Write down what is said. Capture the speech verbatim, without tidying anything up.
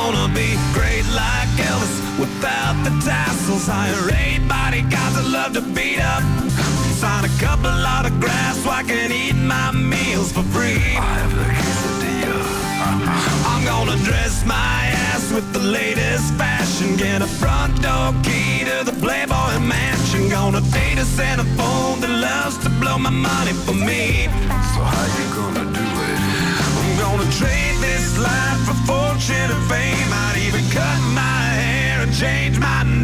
gonna be great like Elvis without the tassels. Hire eight bodyguards that love to beat up. Sign a couple autographs so I can eat my meals for free. I have the quesadilla. I'm gonna dress my ass with the latest fashion. Get a front door key to the Playboy Mansion. Gonna date a Santa phone that loves to blow my money for me.